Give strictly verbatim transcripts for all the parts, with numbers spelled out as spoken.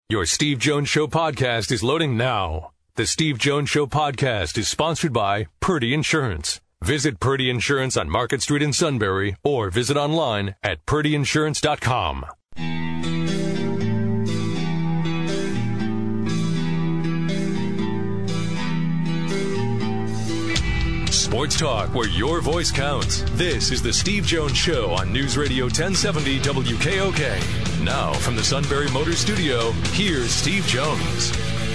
Your Steve Jones Show podcast is loading now. The Steve Jones Show podcast is sponsored by Purdy Insurance. Visit Purdy Insurance on Market Street in Sunbury or visit online at purdy insurance dot com. Sports talk where your voice counts. This is the Steve Jones Show on News Radio ten seventy W K O K. Now from the Sunbury Motor Studio, here's Steve Jones.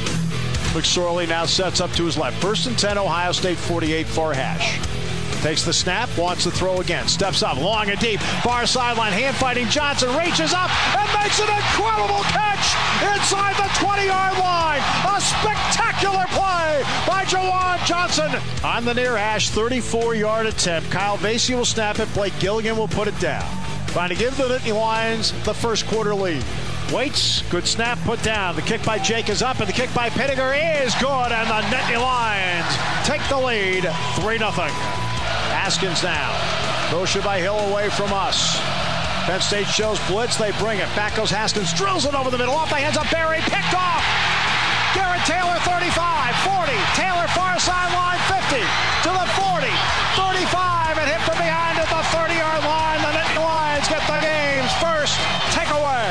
McSorley now sets up to his left. First and ten, Ohio State forty-eight, Farhash. Takes the snap, wants to throw again. Steps up, long and deep. Far sideline, hand-fighting Johnson reaches up and makes an incredible catch inside the twenty-yard line. A spectacular play by Jawan Johnson on the near hash, thirty-four-yard attempt. Kyle Vasey will snap it. Blake Gilligan will put it down. Trying to give the Nittany Lions the first quarter lead. Waits, good snap, put down. The kick by Jake is up, and the kick by Pitteger is good, and the Nittany Lions take the lead, three nothing. Haskins now. Motion by Hill away from us. Penn State shows blitz. They bring it. Back goes Haskins. Drills it over the middle. Off the hands of Barry. Picked off. Garrett Taylor, thirty-five, forty. Taylor far sideline, fifty. To the forty. thirty-five. And hit from behind at the thirty-yard line. The Nittany Lions get the game's first takeaway.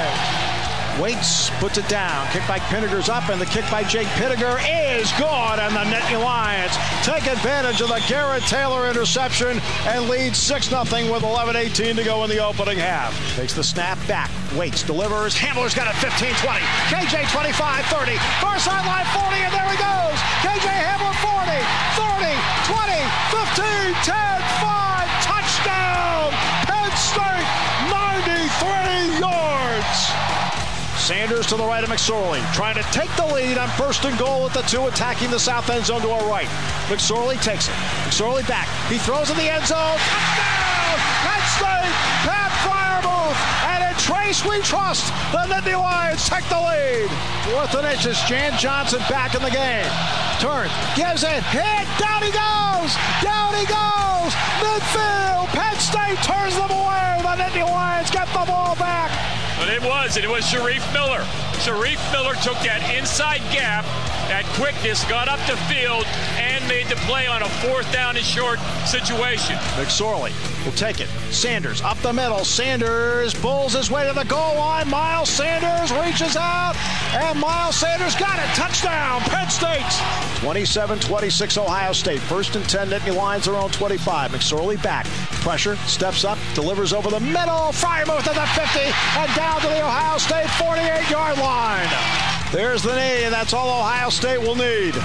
Waits, puts it down. Kick by Pitteger's up, and the kick by Jake Pitteger is good, and the Nittany Lions take advantage of the Garrett Taylor interception and lead six nothing with eleven eighteen to go in the opening half. Takes the snap back. Waits, delivers. Hamler's got it fifteen twenty. K J twenty-five thirty. Far sideline forty, and there he goes. K J Hamler forty, thirty, twenty, fifteen, ten, five. Touchdown! Penn State, ninety-three yards. Sanders to the right of McSorley, trying to take the lead on first and goal at the two, attacking the south end zone to our right. McSorley takes it. McSorley back. He throws in the end zone. Touchdown! Penn State, Pat Freiermuth, and in Trace we trust. The Nittany Lions take the lead. Fourth and inches, Jan Johnson back in the game. Turn, gives it, hit, down he goes! Down he goes! Midfield, Penn State turns them away. The Nittany Lions get the ball back. But it was, and it was Sharif Miller. Sharif Miller took that inside gap, that quickness, got up the field, and made the play on a fourth down and short situation. McSorley will take it. Sanders up the middle. Sanders pulls his way to the goal line. Miles Sanders reaches out, and Miles Sanders got it. Touchdown, Penn State. twenty-seven twenty-six Ohio State. First and ten, Nittany Lions are on twenty-five. McSorley back. Pressure, steps up, delivers over the middle. Freiermuth at the fifty, and down to the Ohio State forty-eight-yard line. There's the knee, and that's all Ohio State will need.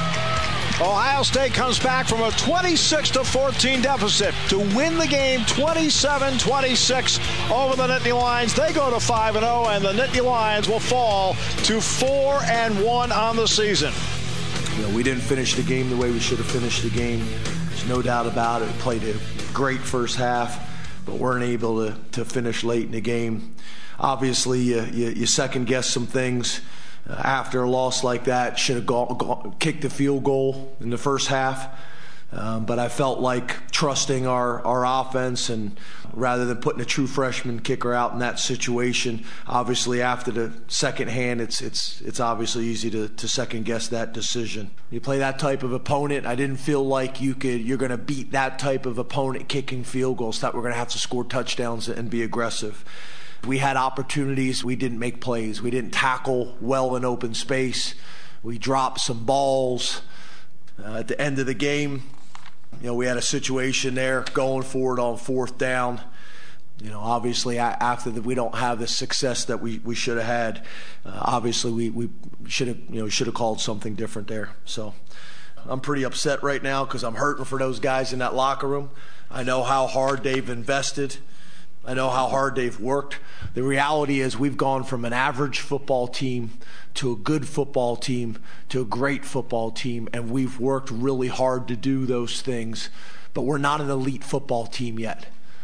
Ohio State comes back from a twenty-six to fourteen deficit to win the game twenty-seven twenty-six over the Nittany Lions. They go to five and oh, and the Nittany Lions will fall to four and one on the season. You know, we didn't finish the game the way we should have finished the game. There's no doubt about it. We played a great first half, but weren't able to, to finish late in the game. Obviously, you, you, you second-guess some things. Uh, after a loss like that, should have go, go, kicked the field goal in the first half. Um, but I felt like trusting our, our offense, and rather than putting a true freshman kicker out in that situation, obviously after the second hand, it's it's it's obviously easy to, to second guess that decision. You play that type of opponent, I didn't feel like you could you're going to beat that type of opponent kicking field goals. Thought we're going to have to score touchdowns and be aggressive. We had opportunities. We didn't make plays. We didn't tackle well in open space. We dropped some balls. Uh, at the end of the game, you know, we had a situation there going forward on fourth down. You know, obviously after that, we don't have the success that we, we should have had. Uh, obviously, we, we should have you know should have called something different there. So I'm pretty upset right now because I'm hurting for those guys in that locker room. I know how hard they've invested. I know how hard they've worked. The reality is we've gone from an average football team to a good football team to a great football team, and we've worked really hard to do those things, but we're not an elite football team yet.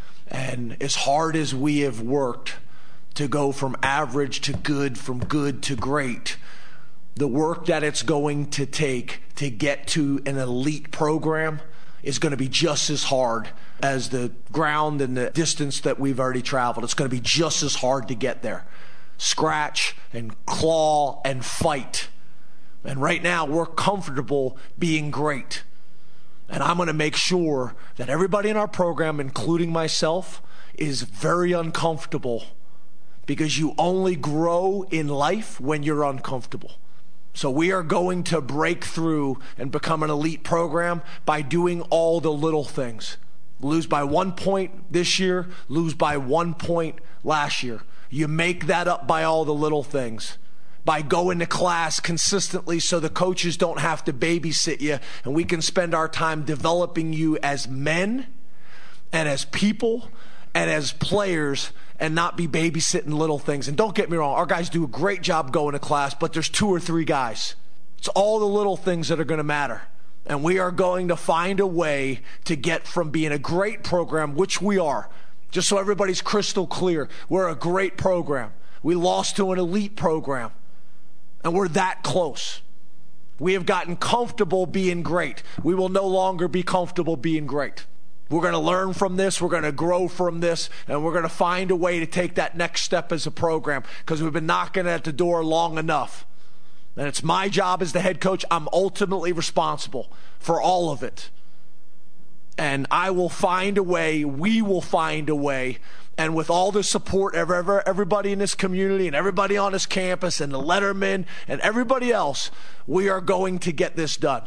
And as hard as we have worked to go from average to good, from good to great, the work that it's going to take to get to an elite program is going to be just as hard as the ground and the distance that we've already traveled. It's going to be just as hard to get there. scratch and claw and fight. And right now we're comfortable being great. And I'm going to make sure that everybody in our program, including myself, is very uncomfortable, because you only grow in life when you're uncomfortable. So we are going to break through and become an elite program by doing all the little things. Lose by one point this year, lose by one point last year. You make that up by all the little things. By going to class consistently so the coaches don't have to babysit you, and we can spend our time developing you as men and as people and as players, and not be babysitting little things. And don't get me wrong, our guys do a great job going to class, but there's two or three guys. It's all the little things that are going to matter. And we are going to find a way to get from being a great program, which we are, just so everybody's crystal clear, we're a great program. We lost to an elite program, and we're that close. We have gotten comfortable being great. We will no longer be comfortable being great. We're going to learn from this, we're going to grow from this, and we're going to find a way to take that next step as a program, because we've been knocking at the door long enough. And it's my job as the head coach. I'm ultimately responsible for all of it. And I will find a way, we will find a way, and with all the support of everybody in this community and everybody on this campus and the lettermen and everybody else, we are going to get this done.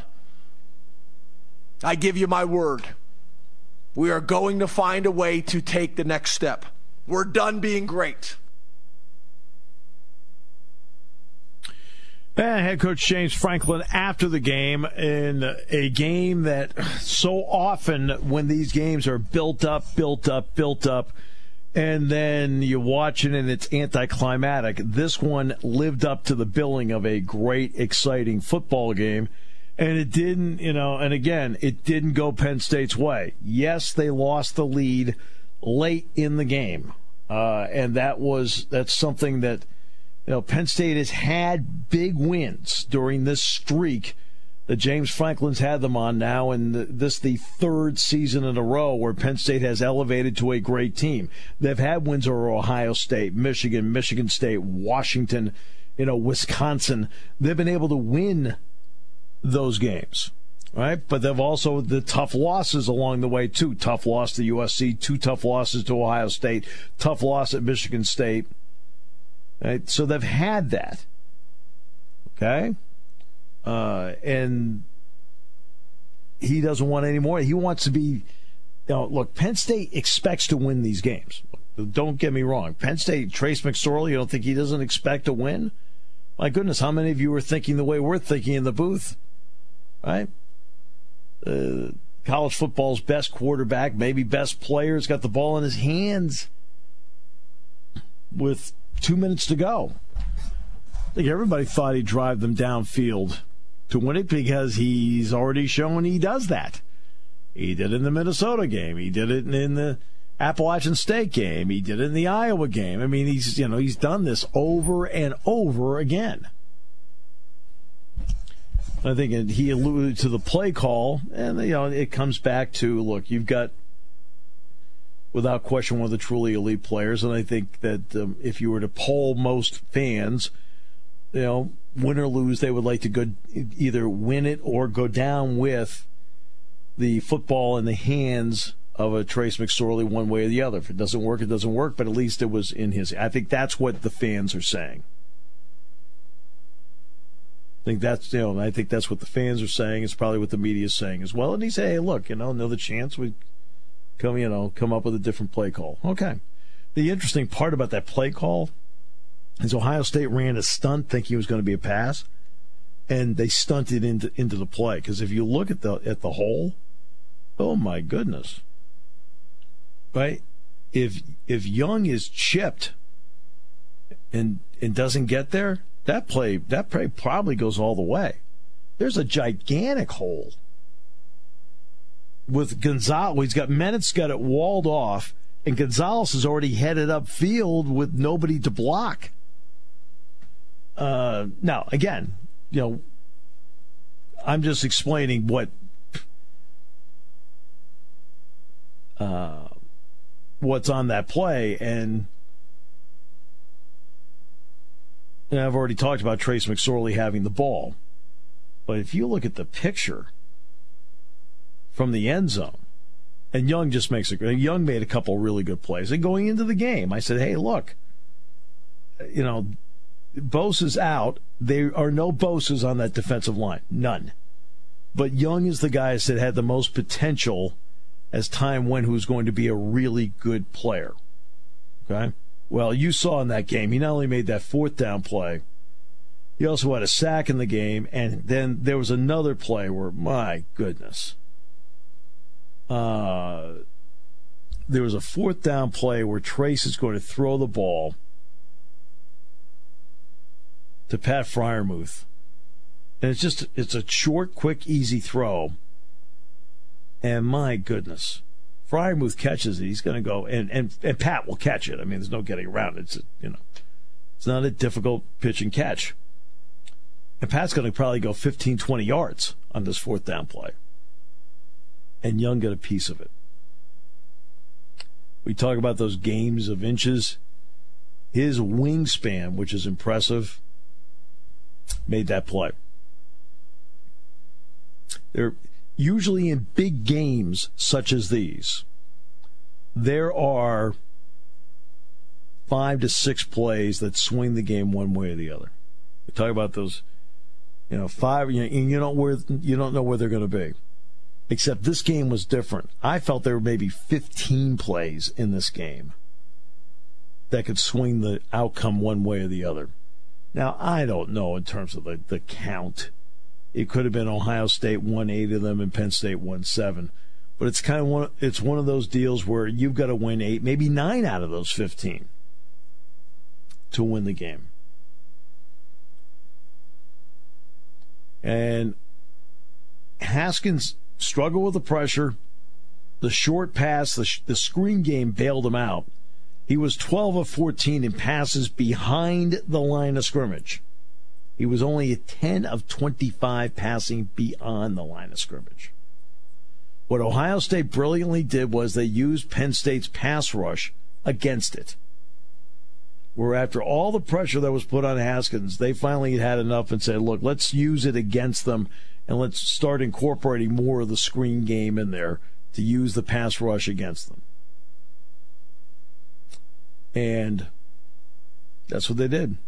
I give you my word. We are going to find a way to take the next step. We're done being great. And head coach James Franklin after the game, in a game that so often when these games are built up, built up, built up, and then you watch it and it's anticlimactic, this one lived up to the billing of a great, exciting football game. And it didn't, you know, and again, it didn't go Penn State's way. Yes, they lost the lead late in the game. Uh, and that was, that's something that, you know, Penn State has had big wins during this streak that James Franklin's had them on now, and this the third season in a row where Penn State has elevated to a great team. They've had wins over Ohio State, Michigan, Michigan State, Washington, you know, Wisconsin. They've been able to win those games, right? But they've also the tough losses along the way too. Tough loss to U S C, two tough losses to Ohio State, tough loss at Michigan State. Right? So they've had that. Okay? Uh, and he doesn't want any more. He wants to be, you know, look, Penn State expects to win these games. Don't get me wrong. Penn State, Trace McSorley, you don't think he doesn't expect to win? My goodness, how many of you were thinking the way we're thinking in the booth? Right? Uh, college football's best quarterback, maybe best player, has got the ball in his hands with two minutes to go. I think everybody thought he'd drive them downfield to win it, because he's already shown he does that. He did it in the Minnesota game. He did it in the Appalachian State game. He did it in the Iowa game. I mean, he's, you know, he's done this over and over again. I think he alluded to the play call, and, you know, it comes back to, look, you've got, without question, one of the truly elite players, and I think that um, if you were to poll most fans, you know, win or lose, they would like to go either win it or go down with the football in the hands of a Trace McSorley one way or the other. If it doesn't work, it doesn't work, but at least it was in his. I think that's what the fans are saying. I think that's, you know, I think that's what the fans are saying. It's probably what the media is saying as well. And he say, hey, look, you know, another chance we come, you know, come up with a different play call. Okay. The interesting part about that play call is Ohio State ran a stunt thinking it was going to be a pass, and they stunted into into the play. Because if you look at the at the hole, oh my goodness, right? If if Young is chipped and and doesn't get there, that play that play probably goes all the way. There's a gigantic hole with Gonzalez. He's got Mennett's got it walled off, and Gonzalez is already headed upfield with nobody to block. Uh, now, again, you know, I'm just explaining what uh, what's on that play, and And I've already talked about Trace McSorley having the ball. But if you look at the picture from the end zone, and Young just makes a Young made a couple really good plays. And going into the game, I said, hey, look, you know, Bosa's out. There are no Bosas on that defensive line. None. But Young is the guy that had the most potential as time went, who's going to be a really good player. Okay? Well, you saw in that game, he not only made that fourth down play, he also had a sack in the game, and then there was another play where, my goodness, uh, there was a fourth down play where Trace is going to throw the ball to Pat Freiermuth. And it's just, it's a short, quick, easy throw. And my goodness, Freiermuth catches it. He's going to go, and, and, and Pat will catch it. I mean, there's no getting around it. It's, a, you know, it's not a difficult pitch and catch. And Pat's going to probably go fifteen, twenty yards on this fourth down play. And Young got a piece of it. We talk about those games of inches. His wingspan, which is impressive, made that play. They're usually in big games such as these, there are five to six plays that swing the game one way or the other. We talk about those, you know, five, and you don't where you don't know where they're going to be. Except this game was different. I felt there were maybe fifteen plays in this game that could swing the outcome one way or the other. Now, I don't know in terms of the, the count. It could have been Ohio State won eight of them and Penn State won seven. But it's kind of one, it's one of those deals where you've got to win eight, maybe nine out of those fifteen to win the game. And Haskins struggled with the pressure. The short pass, the, the screen game bailed him out. He was twelve of fourteen in passes behind the line of scrimmage. He was only a ten of twenty-five passing beyond the line of scrimmage. What Ohio State brilliantly did was they used Penn State's pass rush against it. Where after all the pressure that was put on Haskins, they finally had enough and said, look, let's use it against them and let's start incorporating more of the screen game in there to use the pass rush against them. And that's what they did.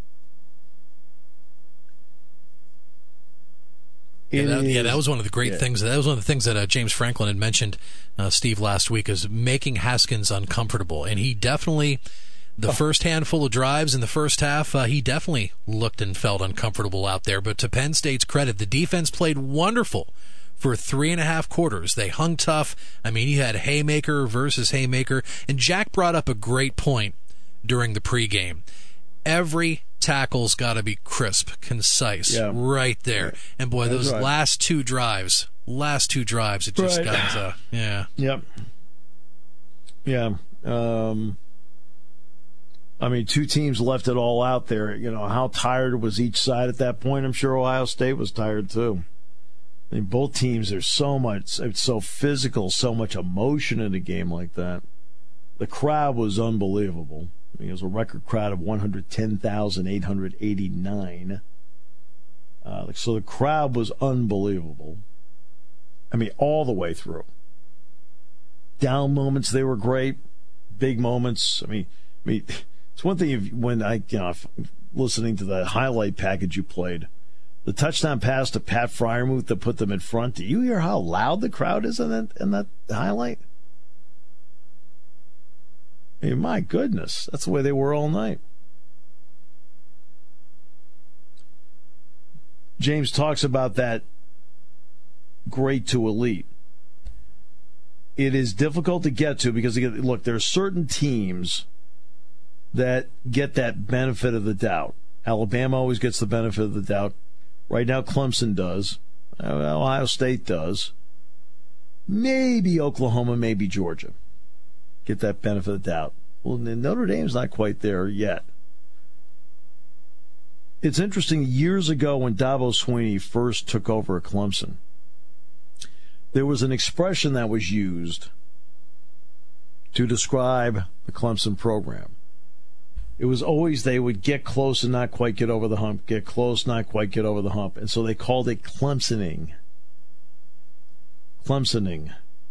Yeah that, yeah, that was one of the great yeah. things. That was one of the things that uh, James Franklin had mentioned, uh, Steve, last week, is making Haskins uncomfortable. And he definitely, the oh. first handful of drives in the first half, uh, he definitely looked and felt uncomfortable out there. But to Penn State's credit, the defense played wonderful for three and a half quarters. They hung tough. I mean, you had haymaker versus haymaker. And Jack brought up a great point during the pregame. Every tackle's got to be crisp, concise, yeah. right there. Right. And boy, That's those right. last two drives, last two drives, it just right. got, uh, yeah. Yep. Yeah. Um, I mean, two teams left it all out there. You know, how tired was each side at that point? I'm sure Ohio State was tired too. I mean, both teams, there's so much, it's so physical, so much emotion in a game like that. The crowd was unbelievable. I mean, it was a record crowd of one hundred ten thousand eight hundred eighty-nine. Uh, so the crowd was unbelievable. I mean, all the way through. Down moments, they were great. Big moments. I mean, I mean, it's one thing if, when I, you know, listening to the highlight package you played, the touchdown pass to Pat Freiermuth that put them in front. Do you hear how loud the crowd is in that, in that highlight? I mean, my goodness, that's the way they were all night. James talks about that great to elite. It is difficult to get to because, look, there are certain teams that get that benefit of the doubt. Alabama always gets the benefit of the doubt. Right now, Clemson does. Ohio State does. Maybe Oklahoma, maybe Georgia. Get that benefit of the doubt. Well, Notre Dame's not quite there yet. It's interesting, years ago when Dabo Swinney first took over at Clemson, there was an expression that was used to describe the Clemson program. It was always they would get close and not quite get over the hump, get close, not quite get over the hump. And so they called it Clemsoning. Clemsoning.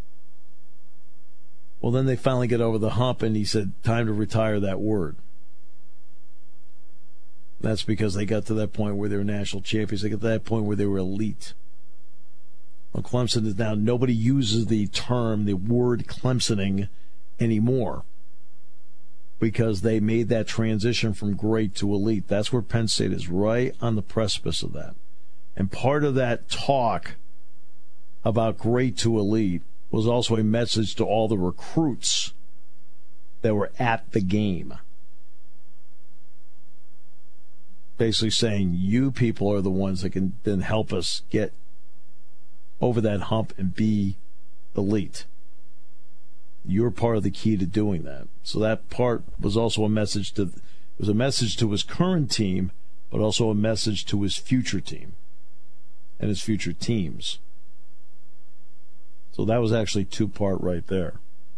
Well, then they finally get over the hump, and he said, time to retire that word. That's because they got to that point where they were national champions. They got to that point where they were elite. Well, Clemson is now, nobody uses the term, the word Clemsoning anymore because they made that transition from great to elite. That's where Penn State is, right on the precipice of that. And part of that talk about great to elite was also a message to all the recruits that were at the game. Basically saying, you people are the ones that can then help us get over that hump and be elite. You're part of the key to doing that. So that part was also a message to, it was a message to his current team, but also a message to his future team and his future teams. So that was actually two-part right there.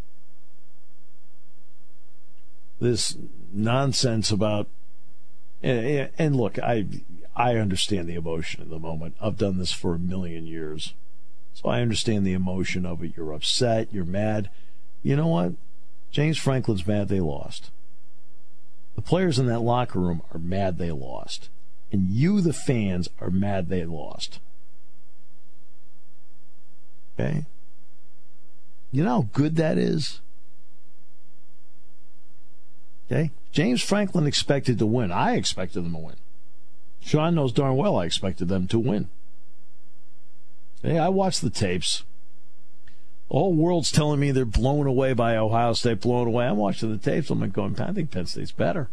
This nonsense about, and, and look, I I understand the emotion in the moment. I've done this for a million years. So I understand the emotion of it. You're upset, you're mad. You know what? James Franklin's mad they lost. The players in that locker room are mad they lost. And you, the fans, are mad they lost. Okay? You know how good that is? Okay? James Franklin expected to win. I expected them to win. Sean knows darn well I expected them to win. Okay? I watched the tapes. The whole world's telling me they're blown away by Ohio State, blown away. I'm watching the tapes. I'm like going, I think Penn State's better.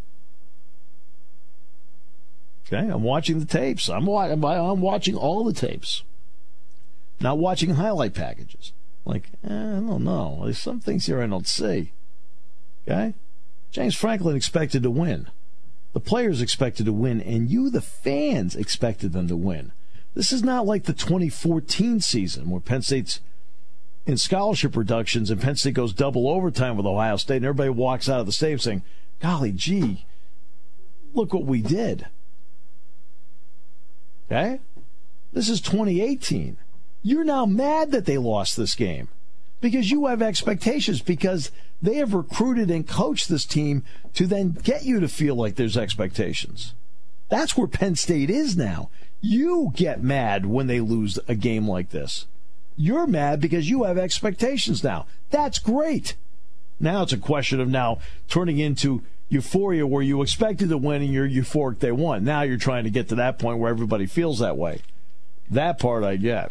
Okay? I'm watching the tapes. I'm, wa- I'm watching all the tapes. Not watching highlight packages. Like, eh, I don't know. There's some things here I don't see. Okay? James Franklin expected to win. The players expected to win, and you, the fans, expected them to win. This is not like the twenty fourteen season where Penn State's in scholarship reductions and Penn State goes double overtime with Ohio State, and everybody walks out of the stadium saying, golly gee, look what we did. Okay? This is twenty eighteen. You're now mad that they lost this game because you have expectations, because they have recruited and coached this team to then get you to feel like there's expectations. That's where Penn State is now. You get mad when they lose a game like this. You're mad because you have expectations now. That's great. Now it's a question of now turning into euphoria where you expected to win and you're euphoric they won. Now you're trying to get to that point where everybody feels that way. That part I get.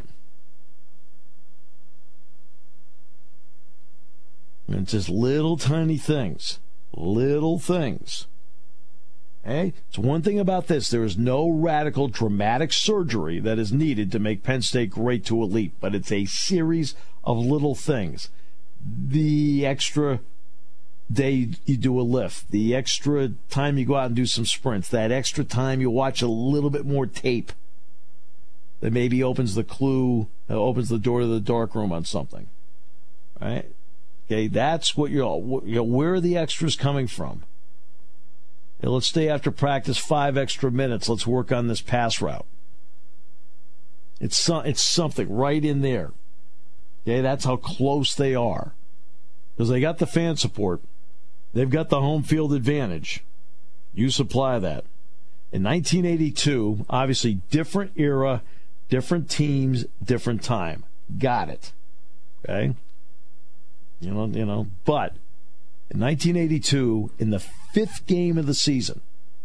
And it's just little tiny things. Little things. Hey, it's one thing about this. There is no radical, dramatic surgery that is needed to make Penn State great to elite, but it's a series of little things. The extra day you do a lift, the extra time you go out and do some sprints, that extra time you watch a little bit more tape that maybe opens the clue, uh, opens the door to the dark room on something. Right? Okay, that's what you're, you know, where are the extras coming from? Hey, let's stay after practice five extra minutes. Let's work on this pass route. It's so, it's something right in there. Okay, that's how close they are. Because they got the fan support. They've got the home field advantage. You supply that. In nineteen eighty-two, obviously different era, different teams, different time. Got it. Okay? You know, you know, but in nineteen eighty-two, in the fifth game of the season,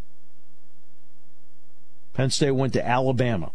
Penn State went to Alabama.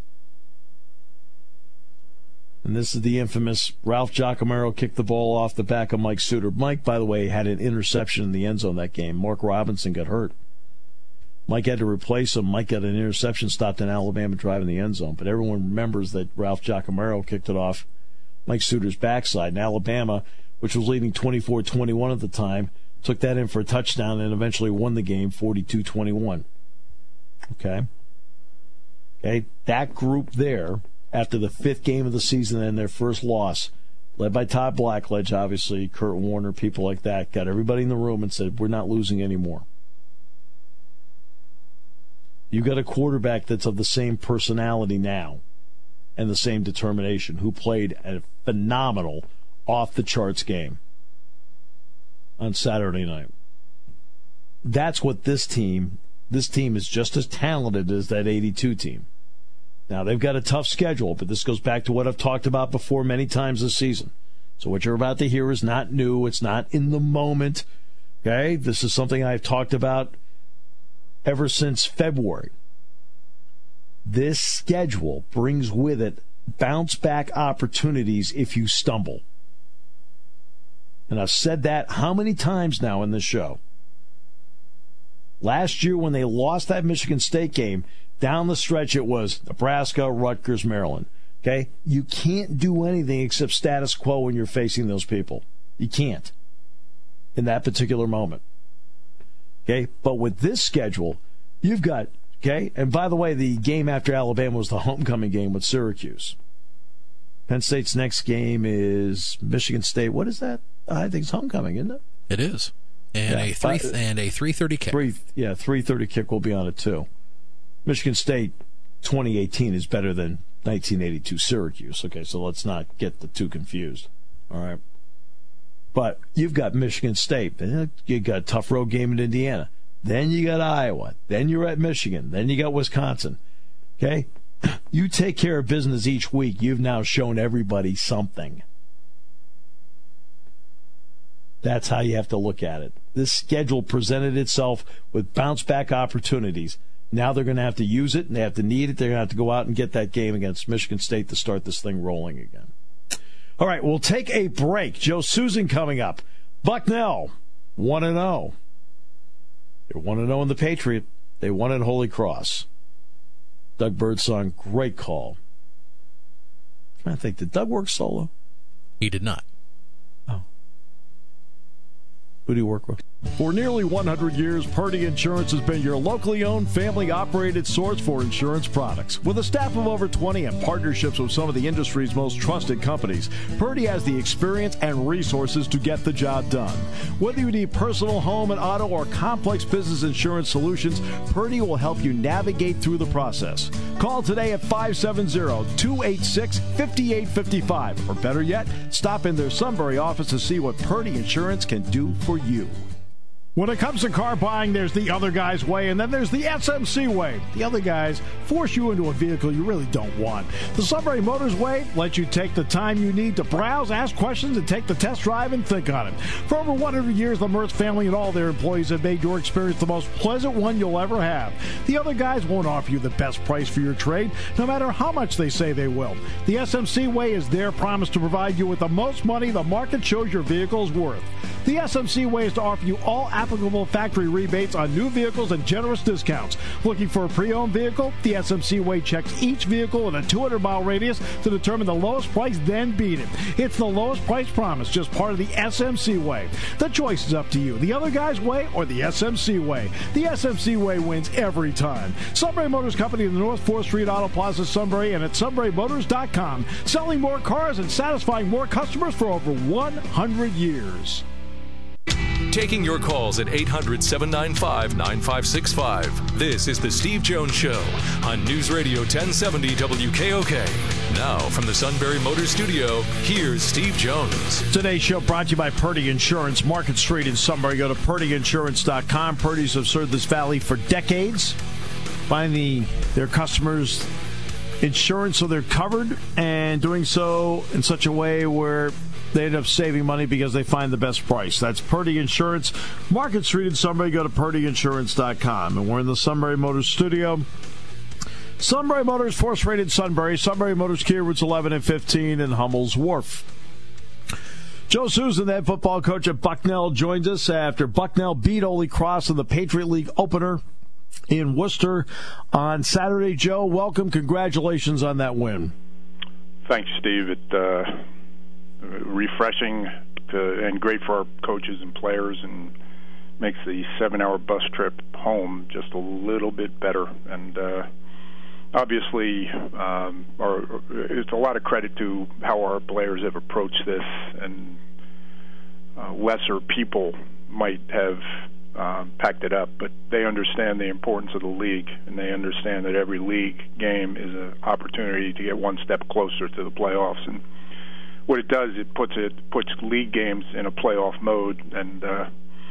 And this is the infamous Ralph Giacomello kicked the ball off the back of Mike Suter. Mike, by the way, had an interception in the end zone that game. Mark Robinson got hurt. Mike had to replace him. Mike got an interception stopped in Alabama drive in the end zone. But everyone remembers that Ralph Giacomello kicked it off Mike Suter's backside. And Alabama, which was leading twenty-four twenty-one at the time, took that in for a touchdown and eventually won the game forty-two twenty-one. Okay? Okay, that group there, after the fifth game of the season and their first loss, led by Todd Blackledge, obviously, Kurt Warner, people like that, got everybody in the room and said, we're not losing anymore. You've got a quarterback that's of the same personality now and the same determination, who played a phenomenal off-the-charts game on Saturday night. That's what this team, this team is just as talented as that eighty-two team. Now, they've got a tough schedule, but this goes back to what I've talked about before many times this season. So what you're about to hear is not new. It's not in the moment. Okay? This is something I've talked about ever since February. This schedule brings with it bounce-back opportunities if you stumble. And I've said that how many times now in this show? Last year when they lost that Michigan State game, down the stretch it was Nebraska, Rutgers, Maryland. Okay? You can't do anything except status quo when you're facing those people. You can't in that particular moment. Okay? But with this schedule, you've got, okay? And by the way, the game after Alabama was the homecoming game with Syracuse. Penn State's next game is Michigan State. What is that? I think it's homecoming, isn't it? It is. And yeah, a three uh, and a three thirty kick. Three, yeah, three thirty kick will be on it too. Michigan State twenty eighteen is better than nineteen eighty-two Syracuse. Okay, so let's not get the two confused. All right. But you've got Michigan State. You got a tough road game in Indiana. Then you got Iowa. Then you're at Michigan. Then you got Wisconsin. Okay? You take care of business each week. You've now shown everybody something. That's how you have to look at it. This schedule presented itself with bounce-back opportunities. Now they're going to have to use it, and they have to need it. They're going to have to go out and get that game against Michigan State to start this thing rolling again. All right, we'll take a break. Joe Susan coming up. Bucknell, one and oh. They're one and oh in the Patriot. They won at Holy Cross. Doug Birdsong, great call. I'm trying to think, did Doug work solo? He did not. Oh. Who do you work with? For nearly one hundred years, Purdy Insurance has been your locally owned, family-operated source for insurance products. With a staff of over twenty and partnerships with some of the industry's most trusted companies, Purdy has the experience and resources to get the job done. Whether you need personal, home, and auto, or complex business insurance solutions, Purdy will help you navigate through the process. Call today at five seven zero, two eight six, five eight five five, or better yet, stop in their Sunbury office to see what Purdy Insurance can do for you. When it comes to car buying, there's the other guy's way, and then there's the S M C way. The other guys force you into a vehicle you really don't want. The Sunbury Motors way lets you take the time you need to browse, ask questions, and take the test drive and think on it. For over one hundred years, the Mertz family and all their employees have made your experience the most pleasant one you'll ever have. The other guys won't offer you the best price for your trade, no matter how much they say they will. The S M C way is their promise to provide you with the most money the market shows your vehicle is worth. The S M C way is to offer you all applicable factory rebates on new vehicles and generous discounts. Looking for a pre-owned vehicle? The S M C way checks each vehicle in a two hundred mile radius to determine the lowest price, then beat it. It's the lowest price promise, just part of the S M C way. The choice is up to you. The other guy's way or the S M C way. The S M C way wins every time. Sunbury Motors Company in the North fourth Street Auto Plaza, Sunbury, and at sunbury motors dot com. Selling more cars and satisfying more customers for over one hundred years. Taking your calls at eight hundred, seven nine five, nine five six five. This is The Steve Jones Show on News Radio ten seventy W K O K. Now, from the Sunbury Motors Studio, here's Steve Jones. Today's show brought to you by Purdy Insurance, Market Street in Sunbury. Go to purdy insurance dot com. Purdy's have served this valley for decades, finding their customers insurance so they're covered, and doing so in such a way where they end up saving money because they find the best price. That's Purdy Insurance, Market Street in Sunbury. Go to purdy insurance dot com. And we're in the Sunbury Motors studio. Sunbury Motors, force-rated Sunbury. Sunbury Motors, Kia routes eleven and fifteen, and Hummel's Wharf. Joe Susan, the head football coach at Bucknell, joins us after Bucknell beat Holy Cross in the Patriot League opener in Worcester on Saturday. Joe, welcome. Congratulations on that win. Thanks, Steve. It uh refreshing to, and great for our coaches and players, and makes the seven-hour bus trip home just a little bit better. And uh, obviously, um, our, it's a lot of credit to how our players have approached this, and uh, lesser people might have uh, packed it up. But they understand the importance of the league, and they understand that every league game is an opportunity to get one step closer to the playoffs. And what it does, it puts it puts league games in a playoff mode. And uh,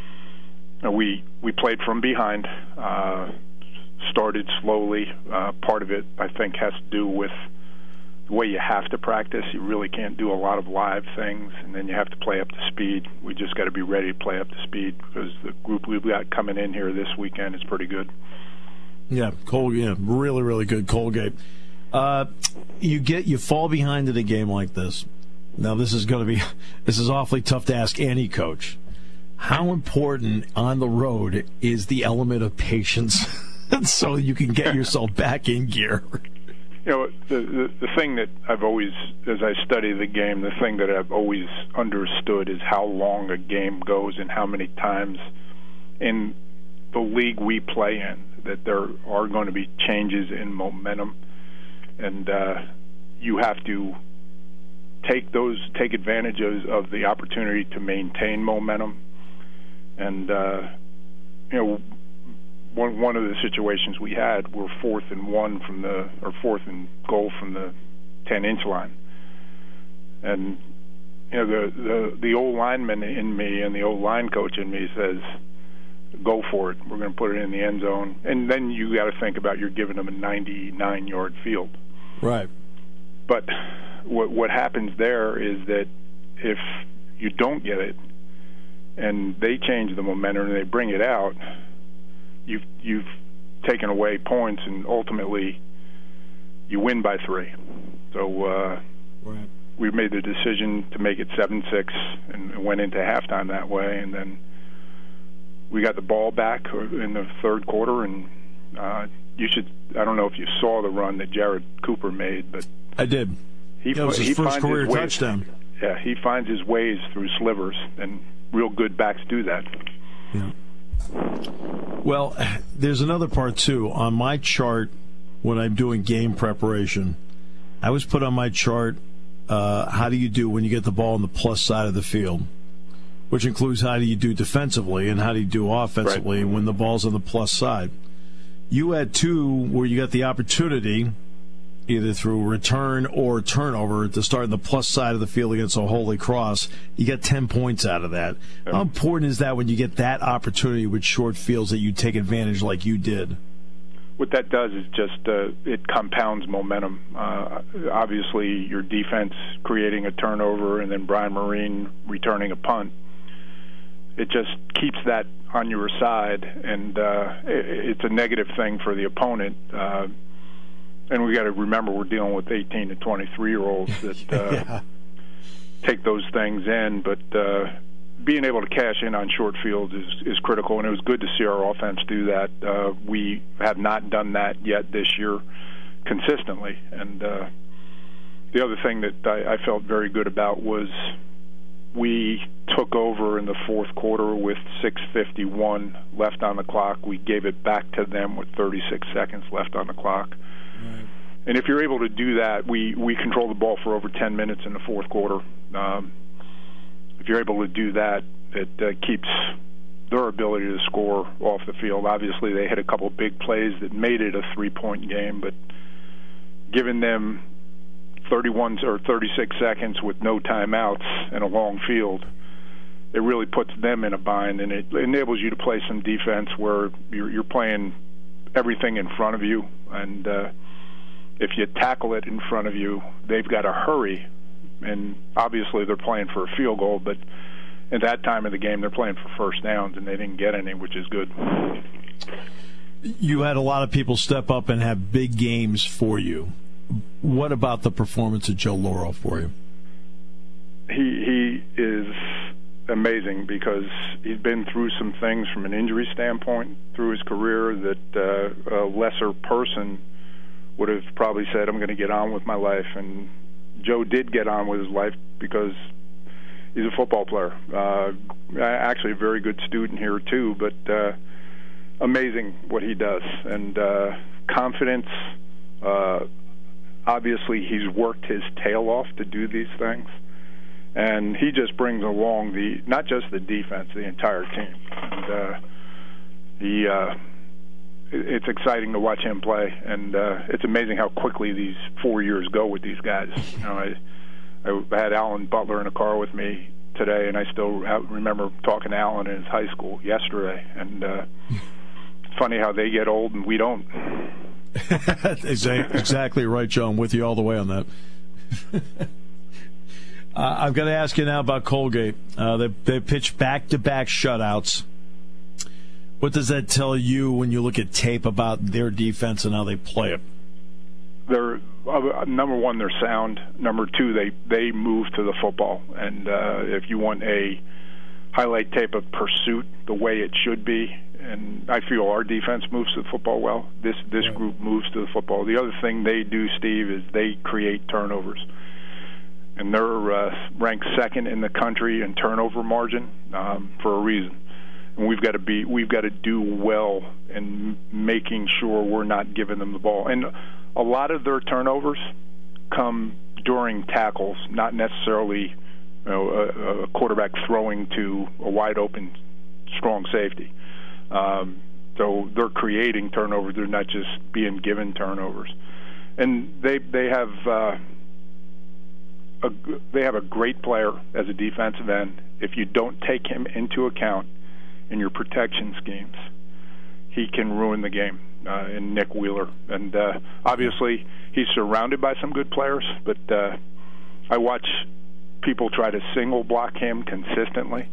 we we played from behind, uh, started slowly. Uh, part of it, I think, has to do with the way you have to practice. You really can't do a lot of live things, and then you have to play up to speed. We just got to be ready to play up to speed because the group we've got coming in here this weekend is pretty good. Yeah, Col- yeah, really, really good, Colgate. Uh, you get you fall behind in a game like this. Now, this is going to be this is awfully tough to ask any coach. How important on the road is the element of patience so you can get yourself back in gear? You know, the, the the thing that I've always, as I study the game, the thing that I've always understood is how long a game goes and how many times in the league we play in that there are going to be changes in momentum, and uh, you have to take those, take advantage of, of the opportunity to maintain momentum. And uh, you know, one one of the situations we had, we're fourth and one from the, or fourth and goal from the ten-inch line, and you know the the the old lineman in me and the old line coach in me says, "Go for it. We're going to put it in the end zone." And then you got to think about you're giving them a ninety-nine yard field, right? But what what happens there is that if you don't get it, and they change the momentum and they bring it out, you've you've taken away points, and ultimately you win by three. So uh, right. we made the decision to make it seven six and went into halftime that way, and then we got the ball back in the third quarter, and uh, you should, I don't know if you saw the run that Jared Cooper made, but I did. He, that was his he first career his touchdown. Yeah, he finds his ways through slivers, and real good backs do that. Yeah. Well, there's another part, too. On my chart, when I'm doing game preparation, I always put on my chart, uh, how do you do when you get the ball on the plus side of the field, which includes how do you do defensively and how do you do offensively right. when the ball's on the plus side. You had two where you got the opportunity, either through return or turnover, to start on the plus side of the field against a Holy Cross. You got ten points out of that. Yeah. How important is that when you get that opportunity with short fields that you take advantage like you did? What that does is just uh, it compounds momentum. Uh, obviously, your defense creating a turnover and then Brian Marine returning a punt, it just keeps that on your side, and uh, it, it's a negative thing for the opponent. Uh, And we got to remember we're dealing with eighteen to twenty-three year olds that uh, yeah. take those things in. But uh, being able to cash in on short fields is, is critical, and it was good to see our offense do that. Uh, we have not done that yet this year consistently. And uh, the other thing that I, I felt very good about was we took over in the fourth quarter with six fifty-one left on the clock. We gave it back to them with thirty-six seconds left on the clock. Right. And if you're able to do that, we, we control the ball for over ten minutes in the fourth quarter. Um, if you're able to do that, it uh, keeps their ability to score off the field. Obviously, they hit a couple big plays that made it a three-point game, but giving them thirty-one or thirty-six seconds with no timeouts and a long field, it really puts them in a bind, and it enables you to play some defense where you're, you're playing everything in front of you, and uh, if you tackle it in front of you, they've got to hurry, and obviously they're playing for a field goal, but at that time of the game they're playing for first downs, and they didn't get any, which is good. You had a lot of people step up and have big games for you. What about the performance of Joe Lauro for you? He he is amazing because he's been through some things from an injury standpoint through his career that uh, a lesser person would have probably said, I'm going to get on with my life. And Joe did get on with his life because he's a football player. Uh, actually a very good student here too, but uh, amazing what he does. And uh, confidence, uh, obviously he's worked his tail off to do these things. And he just brings along the not just the defense, the entire team. And uh, he uh, it's exciting to watch him play, and uh, it's amazing how quickly these four years go with these guys. You know, I, I had Alan Butler in a car with me today, and I still remember talking to Alan in his high school yesterday. And uh, it's funny how they get old and we don't. Exactly right, Joe. I'm with you all the way on that. uh, I've got to ask you now about Colgate. Uh, they they pitched back-to-back shutouts. What does that tell you when you look at tape about their defense and how they play it? They're uh, number one, they're sound. Number two, they they move to the football. And uh, if you want a highlight tape of pursuit, the way it should be, and I feel our defense moves to the football well. This this right. group moves to the football. The other thing they do, Steve, is they create turnovers, and they're uh, ranked second in the country in turnover margin um, for a reason. And we've got to be we've got to do well in making sure we're not giving them the ball. And a lot of their turnovers come during tackles, not necessarily you know, a, a quarterback throwing to a wide open, strong safety. Um, so they're creating turnovers; they're not just being given turnovers. And they they have uh, a they have a great player as a defensive end. If you don't take him into account in your protection schemes, he can ruin the game. Uh, in Nick Wheeler, and uh, obviously he's surrounded by some good players, but uh, I watch people try to single block him consistently,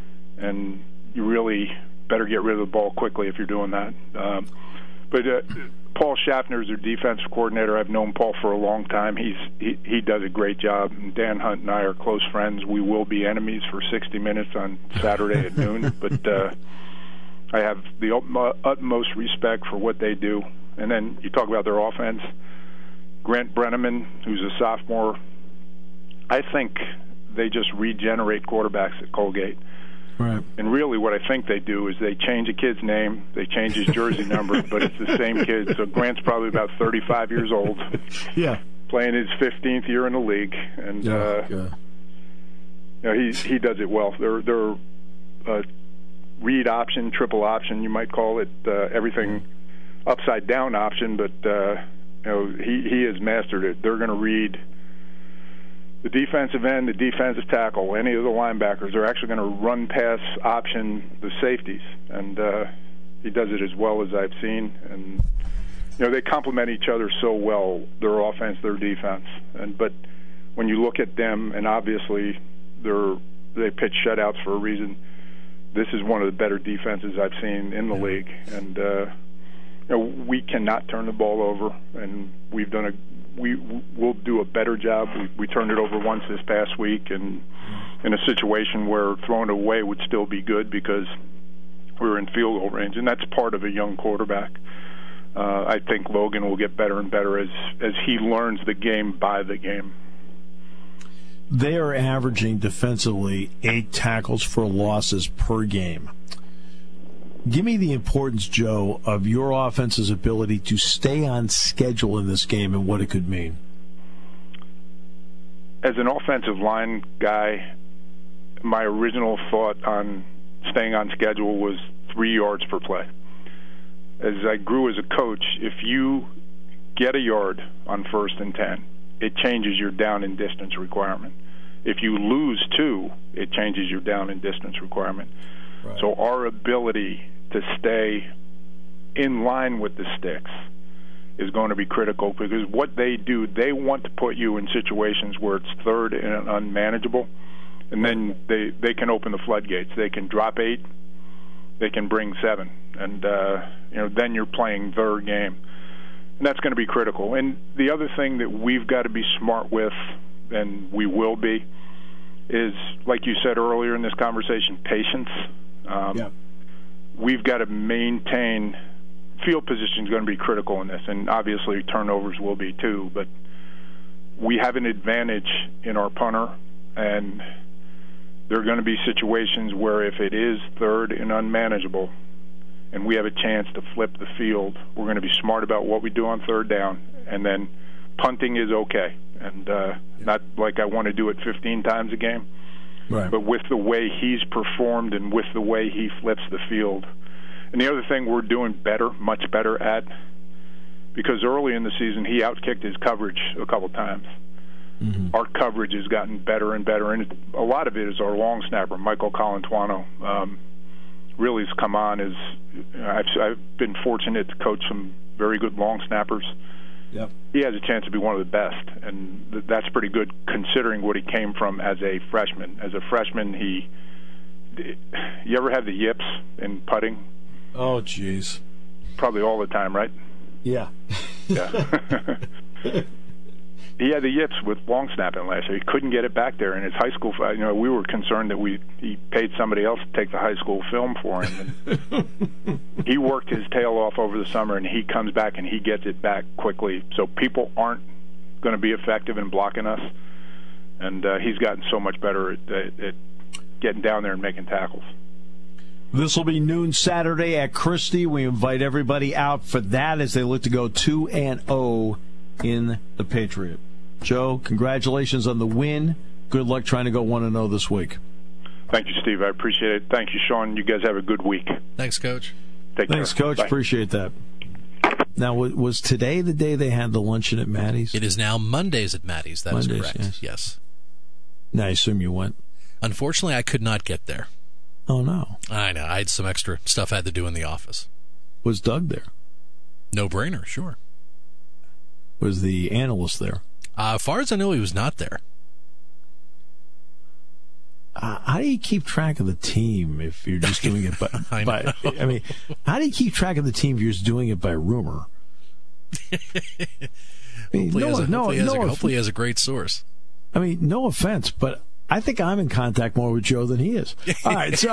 and you really better get rid of the ball quickly if you're doing that. Um, but uh, Paul Schaffner is their defensive coordinator. I've known Paul for a long time. He's he, he does a great job. And Dan Hunt and I are close friends. We will be enemies for sixty minutes on Saturday at noon, but uh, I have the utmost respect for what they do. And then you talk about their offense. Grant Brenneman, who's a sophomore, I think they just regenerate quarterbacks at Colgate. Right. And really what I think they do is they change a kid's name, they change his jersey number, but it's the same kid. So Grant's probably about thirty-five years old. Yeah. Playing his fifteenth year in the league. And yeah, uh, yeah. You know, he, he does it well. They're, they're uh, read option, triple option, you might call it, uh, everything upside down option, but uh, you know he, he has mastered it. They're going to read the defensive end, the defensive tackle, any of the linebackers. They're actually going to run pass option the safeties, and uh, he does it as well as I've seen. And you know they complement each other so well, their offense, their defense. And but when you look at them, and obviously they're they pitch shutouts for a reason. This is one of the better defenses I've seen in the league, and uh, you know, we cannot turn the ball over. And we've done a we will do a better job. We, we turned it over once this past week, and in a situation where throwing it away would still be good because we were in field goal range, and that's part of a young quarterback. Uh, I think Logan will get better and better as as he learns the game by the game. They are averaging defensively eight tackles for losses per game. Give me the importance, Joe, of your offense's ability to stay on schedule in this game and what it could mean. As an offensive line guy, my original thought on staying on schedule was three yards per play. As I grew as a coach, if you get a yard on first and ten, it changes your down and distance requirement. If you lose two, it changes your down and distance requirement. Right. So our ability to stay in line with the sticks is going to be critical, because what they do, they want to put you in situations where it's third and unmanageable, and then they, they can open the floodgates. They can drop eight, they can bring seven, and uh, you know then you're playing their game. And that's going to be critical. And the other thing that we've got to be smart with, and we will be, is, like you said earlier in this conversation, patience. Um, yeah. We've got to maintain field position is going to be critical in this, and obviously turnovers will be too, but we have an advantage in our punter, and there are going to be situations where if it is third and unmanageable, and we have a chance to flip the field, we're going to be smart about what we do on third down, and then punting is okay, and uh, yeah. not like I want to do it fifteen times a game, right. but with the way he's performed and with the way he flips the field, And the other thing we're doing better, much better at, because early in the season he outkicked his coverage a couple times. Mm-hmm. Our coverage has gotten better and better, and it, a lot of it is our long snapper, Michael Colantuono. Um, really has come on as I've, I've been fortunate to coach some very good long snappers. Yep. He has a chance to be one of the best, and th- that's pretty good considering what he came from as a freshman. As a freshman, he you ever had the yips in putting? Oh, jeez. Probably all the time, right? Yeah. Yeah. He had the yips with long snapping last year. He couldn't get it back there in his high school. You know, we were concerned that we he paid somebody else to take the high school film for him. And he worked his tail off over the summer, and he comes back and he gets it back quickly. So people aren't going to be effective in blocking us, and uh, he's gotten so much better at, at, at getting down there and making tackles. This will be noon Saturday at Christie. We invite everybody out for that as they look to go two and oh in the Patriot. Joe, congratulations on the win. Good luck trying to go one and oh this week. Thank you, Steve. I appreciate it. Thank you, Sean. You guys have a good week. Thanks, Coach. Take Thanks, care. Coach. Bye. Appreciate that. Now, was today the day they had the luncheon at Maddie's? It is now Mondays at Maddie's. That Mondays, is correct. Yes. yes. Now, I assume you went. Unfortunately, I could not get there. Oh, no. I know. I had some extra stuff I had to do in the office. Was Doug there? No brainer, sure. Was the analyst there? Uh, as far as I know, he was not there. Uh, how do you keep track of the team if you're just doing it by, I, by I mean, how do you keep track of the team if you're just doing it by rumor? I mean, hopefully, no, has a, no, hopefully, has no, a, hopefully he has a great source. I mean, no offense, but I think I'm in contact more with Joe than he is. All right, so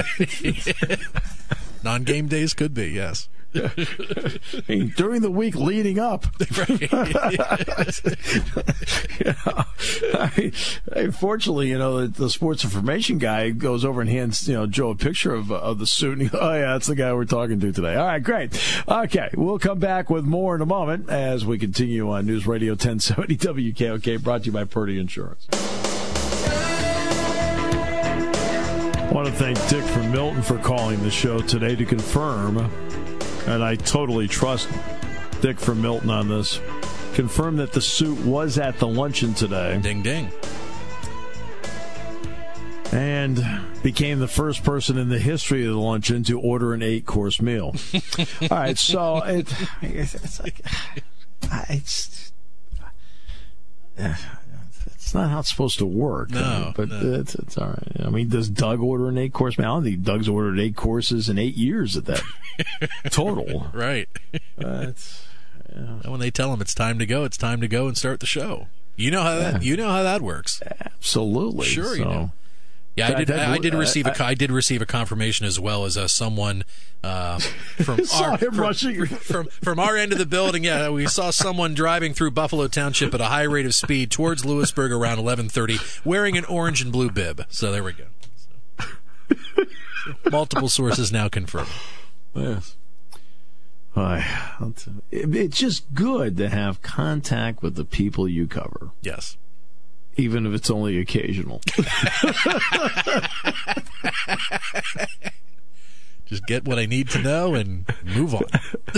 non-game days could be, yes. I mean, during the week leading up. yeah. I mean, unfortunately, you know, the, the sports information guy goes over and hands, you know, Joe a picture of, uh, of the suit. And he goes, oh, yeah, that's the guy we're talking to today. All right, great. Okay, we'll come back with more in a moment as we continue on News Radio ten seventy W K O K, brought to you by Purdy Insurance. I want to thank Dick from Milton for calling the show today to confirm, and I totally trust Dick from Milton on this, confirm that the suit was at the luncheon today. Ding, ding. And became the first person in the history of the luncheon to order an eight-course meal. All right, so it, it's like, it's, it's not how it's supposed to work. No, I mean, but no. It's, it's all right. I mean, does Doug order an eight-course meal? I don't think Doug's ordered eight courses in eight years at that total. Right. Uh, it's, yeah. When they tell him it's time to go, it's time to go and start the show. You know how that. Yeah. You know how that works. Absolutely. Sure, so. you know. Yeah, I did. I, I did receive a. I did receive a confirmation as well as uh, someone uh, from our him from, rushing. from from our end of the building. Yeah, we saw someone driving through Buffalo Township at a high rate of speed towards Lewisburg around eleven thirty, wearing an orange and blue bib. So there we go. So, so multiple sources now confirmed. Yes. It's just good to have contact with the people you cover. Yes. Even if it's only occasional. Just get what I need to know and move on.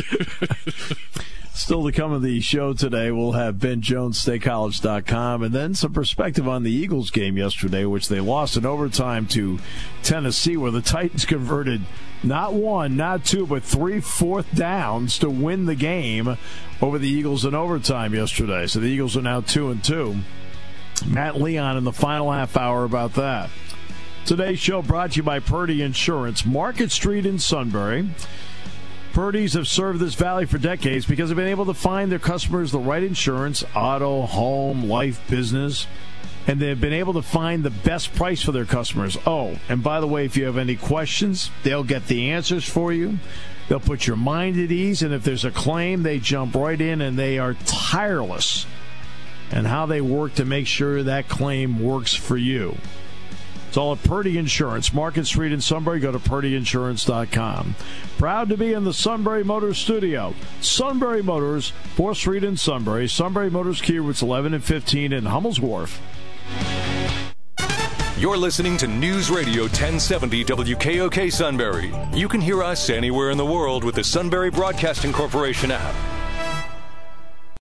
Still to come of the show today, we'll have Ben Jones, State College dot com, and then some perspective on the Eagles game yesterday, which they lost in overtime to Tennessee, where the Titans converted not one, not two, but three fourth downs to win the game over the Eagles in overtime yesterday. So the Eagles are now two and two. Matt Leon in the final half hour about that. Today's show brought to you by Purdy Insurance, Market Street in Sunbury. Purdy's have served this valley for decades because they've been able to find their customers the right insurance, auto, home, life, business, and they've been able to find the best price for their customers. Oh, and by the way, if you have any questions, they'll get the answers for you. They'll put your mind at ease, and if there's a claim, they jump right in, and they are tireless and how they work to make sure that claim works for you. It's all at Purdy Insurance, Market Street in Sunbury. Go to Purdy Insurance dot com. Proud to be in the Sunbury Motors studio. Sunbury Motors, fourth Street in Sunbury. Sunbury Motors Kia routes eleven and fifteen in Hummel's Wharf. You're listening to News Radio ten seventy W K O K Sunbury. You can hear us anywhere in the world with the Sunbury Broadcasting Corporation app.